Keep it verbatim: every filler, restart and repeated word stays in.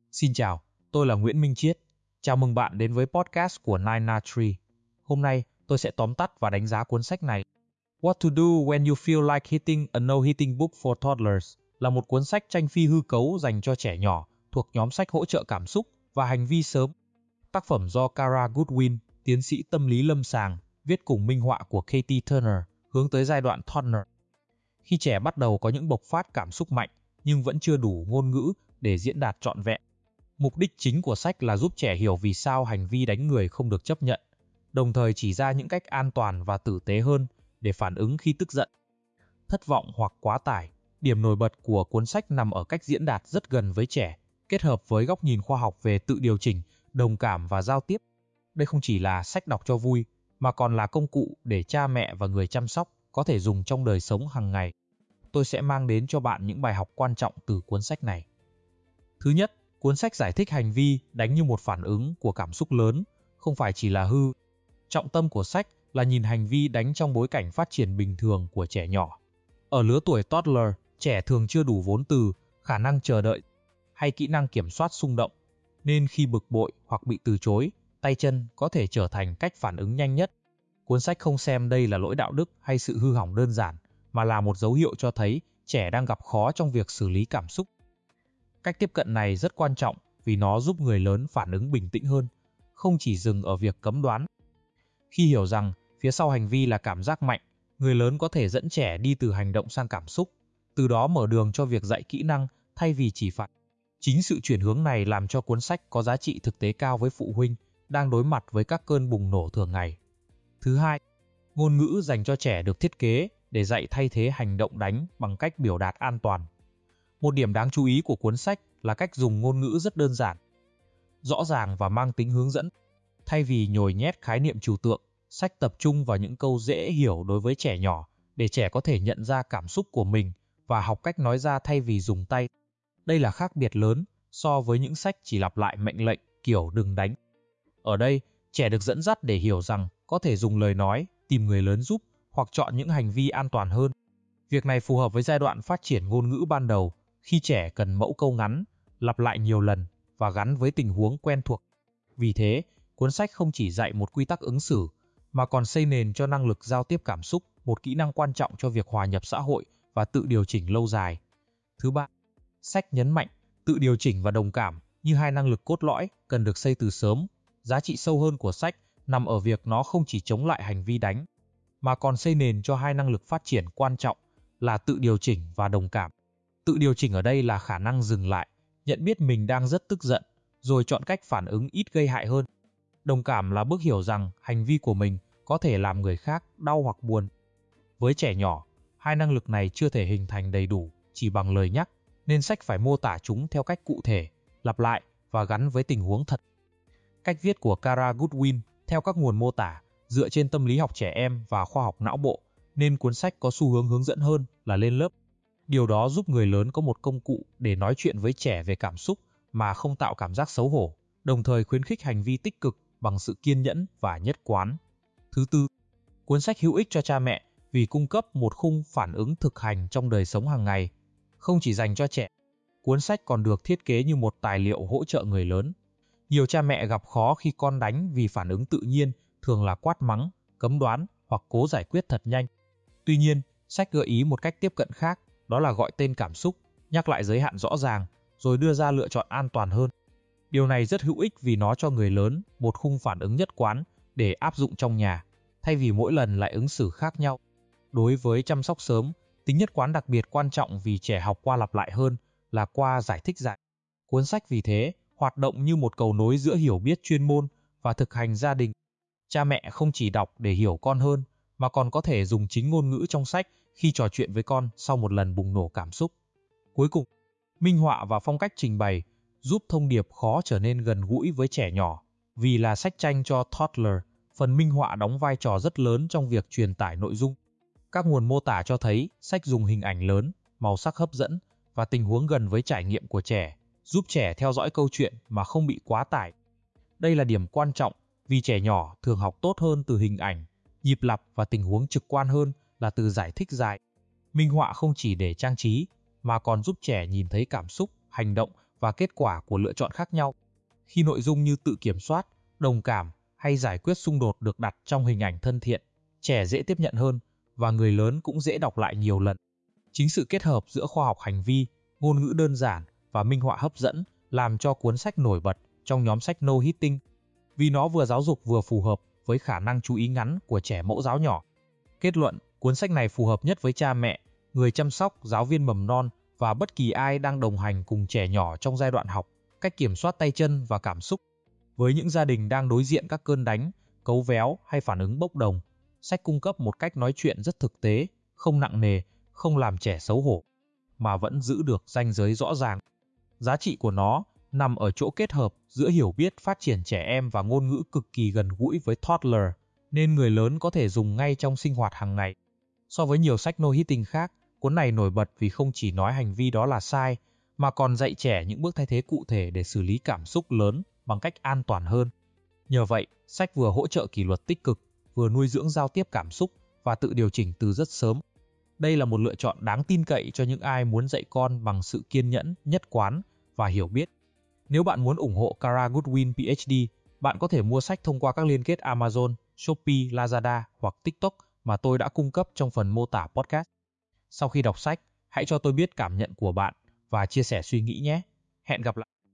Xin chào, tôi là Nguyễn Minh Chiết. Chào mừng bạn đến với podcast của Nine Na Tree. Hôm nay, tôi sẽ tóm tắt và đánh giá cuốn sách này. What to do when you feel like hitting a no-hitting book for toddlers là một cuốn sách tranh phi hư cấu dành cho trẻ nhỏ thuộc nhóm sách hỗ trợ cảm xúc và hành vi sớm. Tác phẩm do Kara Goodwin, tiến sĩ tâm lý lâm sàng, viết cùng minh họa của Katie Turner, hướng tới giai đoạn toddler. Khi trẻ bắt đầu có những bộc phát cảm xúc mạnh nhưng vẫn chưa đủ ngôn ngữ để diễn đạt trọn vẹn. Mục đích chính của sách là giúp trẻ hiểu vì sao hành vi đánh người không được chấp nhận, đồng thời chỉ ra những cách an toàn và tử tế hơn để phản ứng khi tức giận, thất vọng hoặc quá tải. Điểm nổi bật của cuốn sách nằm ở cách diễn đạt rất gần với trẻ, kết hợp với góc nhìn khoa học về tự điều chỉnh, đồng cảm và giao tiếp. Đây không chỉ là sách đọc cho vui, mà còn là công cụ để cha mẹ và người chăm sóc có thể dùng trong đời sống hàng ngày. Tôi sẽ mang đến cho bạn những bài học quan trọng từ cuốn sách này. Thứ nhất, cuốn sách giải thích hành vi đánh như một phản ứng của cảm xúc lớn, không phải chỉ là hư. Trọng tâm của sách là nhìn hành vi đánh trong bối cảnh phát triển bình thường của trẻ nhỏ. Ở lứa tuổi toddler, trẻ thường chưa đủ vốn từ, khả năng chờ đợi hay kỹ năng kiểm soát xung động, nên khi bực bội hoặc bị từ chối, tay chân có thể trở thành cách phản ứng nhanh nhất. Cuốn sách không xem đây là lỗi đạo đức hay sự hư hỏng đơn giản, mà là một dấu hiệu cho thấy trẻ đang gặp khó trong việc xử lý cảm xúc. Cách tiếp cận này rất quan trọng vì nó giúp người lớn phản ứng bình tĩnh hơn, không chỉ dừng ở việc cấm đoán. Khi hiểu rằng phía sau hành vi là cảm giác mạnh, người lớn có thể dẫn trẻ đi từ hành động sang cảm xúc, từ đó mở đường cho việc dạy kỹ năng thay vì chỉ phạt. Chính sự chuyển hướng này làm cho cuốn sách có giá trị thực tế cao với phụ huynh đang đối mặt với các cơn bùng nổ thường ngày. Thứ hai, ngôn ngữ dành cho trẻ được thiết kế để dạy thay thế hành động đánh bằng cách biểu đạt an toàn. Một điểm đáng chú ý của cuốn sách là cách dùng ngôn ngữ rất đơn giản, rõ ràng và mang tính hướng dẫn. Thay vì nhồi nhét khái niệm trừu tượng, sách tập trung vào những câu dễ hiểu đối với trẻ nhỏ để trẻ có thể nhận ra cảm xúc của mình và học cách nói ra thay vì dùng tay. Đây là khác biệt lớn so với những sách chỉ lặp lại mệnh lệnh kiểu đừng đánh. Ở đây, trẻ được dẫn dắt để hiểu rằng có thể dùng lời nói, tìm người lớn giúp hoặc chọn những hành vi an toàn hơn. Việc này phù hợp với giai đoạn phát triển ngôn ngữ ban đầu, khi trẻ cần mẫu câu ngắn, lặp lại nhiều lần và gắn với tình huống quen thuộc. Vì thế, cuốn sách không chỉ dạy một quy tắc ứng xử, mà còn xây nền cho năng lực giao tiếp cảm xúc, một kỹ năng quan trọng cho việc hòa nhập xã hội và tự điều chỉnh lâu dài. Thứ ba, sách nhấn mạnh tự điều chỉnh và đồng cảm như hai năng lực cốt lõi cần được xây từ sớm. Giá trị sâu hơn của sách nằm ở việc nó không chỉ chống lại hành vi đánh, mà còn xây nền cho hai năng lực phát triển quan trọng là tự điều chỉnh và đồng cảm. Tự điều chỉnh ở đây là khả năng dừng lại, nhận biết mình đang rất tức giận, rồi chọn cách phản ứng ít gây hại hơn. Đồng cảm là bước hiểu rằng hành vi của mình có thể làm người khác đau hoặc buồn. Với trẻ nhỏ, hai năng lực này chưa thể hình thành đầy đủ chỉ bằng lời nhắc, nên sách phải mô tả chúng theo cách cụ thể, lặp lại và gắn với tình huống thật. Cách viết của Kara Goodwin theo các nguồn mô tả dựa trên tâm lý học trẻ em và khoa học não bộ, nên cuốn sách có xu hướng hướng dẫn hơn là lên lớp. Điều đó giúp người lớn có một công cụ để nói chuyện với trẻ về cảm xúc mà không tạo cảm giác xấu hổ, đồng thời khuyến khích hành vi tích cực bằng sự kiên nhẫn và nhất quán. Thứ tư, cuốn sách hữu ích cho cha mẹ vì cung cấp một khung phản ứng thực hành trong đời sống hàng ngày. Không chỉ dành cho trẻ, cuốn sách còn được thiết kế như một tài liệu hỗ trợ người lớn. Nhiều cha mẹ gặp khó khi con đánh vì phản ứng tự nhiên thường là quát mắng, cấm đoán hoặc cố giải quyết thật nhanh. Tuy nhiên, sách gợi ý một cách tiếp cận khác, đó là gọi tên cảm xúc, nhắc lại giới hạn rõ ràng, rồi đưa ra lựa chọn an toàn hơn. Điều này rất hữu ích vì nó cho người lớn một khung phản ứng nhất quán để áp dụng trong nhà, thay vì mỗi lần lại ứng xử khác nhau. Đối với chăm sóc sớm, tính nhất quán đặc biệt quan trọng vì trẻ học qua lặp lại hơn là qua giải thích giải. Cuốn sách vì thế hoạt động như một cầu nối giữa hiểu biết chuyên môn và thực hành gia đình. Cha mẹ không chỉ đọc để hiểu con hơn, mà còn có thể dùng chính ngôn ngữ trong sách khi trò chuyện với con sau một lần bùng nổ cảm xúc. Cuối cùng, minh họa và phong cách trình bày giúp thông điệp khó trở nên gần gũi với trẻ nhỏ. Vì là sách tranh cho toddler, phần minh họa đóng vai trò rất lớn trong việc truyền tải nội dung. Các nguồn mô tả cho thấy sách dùng hình ảnh lớn, màu sắc hấp dẫn và tình huống gần với trải nghiệm của trẻ, giúp trẻ theo dõi câu chuyện mà không bị quá tải. Đây là điểm quan trọng vì trẻ nhỏ thường học tốt hơn từ hình ảnh, nhịp lặp và tình huống trực quan hơn là từ giải thích dài. Minh họa không chỉ để trang trí, mà còn giúp trẻ nhìn thấy cảm xúc, hành động và kết quả của lựa chọn khác nhau. Khi nội dung như tự kiểm soát, đồng cảm hay giải quyết xung đột được đặt trong hình ảnh thân thiện, trẻ dễ tiếp nhận hơn và người lớn cũng dễ đọc lại nhiều lần. Chính sự kết hợp giữa khoa học hành vi, ngôn ngữ đơn giản và minh họa hấp dẫn làm cho cuốn sách nổi bật trong nhóm sách No Hitting, vì nó vừa giáo dục vừa phù hợp với khả năng chú ý ngắn của trẻ mẫu giáo nhỏ. Kết luận, cuốn sách này phù hợp nhất với cha mẹ, người chăm sóc, giáo viên mầm non và bất kỳ ai đang đồng hành cùng trẻ nhỏ trong giai đoạn học cách kiểm soát tay chân và cảm xúc. Với những gia đình đang đối diện các cơn đánh, cấu véo hay phản ứng bốc đồng, sách cung cấp một cách nói chuyện rất thực tế, không nặng nề, không làm trẻ xấu hổ, mà vẫn giữ được ranh giới rõ ràng. Giá trị của nó nằm ở chỗ kết hợp giữa hiểu biết phát triển trẻ em và ngôn ngữ cực kỳ gần gũi với toddler, nên người lớn có thể dùng ngay trong sinh hoạt hàng ngày. So với nhiều sách No Hitting khác, cuốn này nổi bật vì không chỉ nói hành vi đó là sai, mà còn dạy trẻ những bước thay thế cụ thể để xử lý cảm xúc lớn bằng cách an toàn hơn. Nhờ vậy, sách vừa hỗ trợ kỷ luật tích cực, vừa nuôi dưỡng giao tiếp cảm xúc và tự điều chỉnh từ rất sớm. Đây là một lựa chọn đáng tin cậy cho những ai muốn dạy con bằng sự kiên nhẫn, nhất quán và hiểu biết. Nếu bạn muốn ủng hộ Kara Goodwin P H D, bạn có thể mua sách thông qua các liên kết Amazon, Shopee, Lazada hoặc TikTok mà tôi đã cung cấp trong phần mô tả podcast. Sau khi đọc sách, hãy cho tôi biết cảm nhận của bạn và chia sẻ suy nghĩ nhé. Hẹn gặp lại.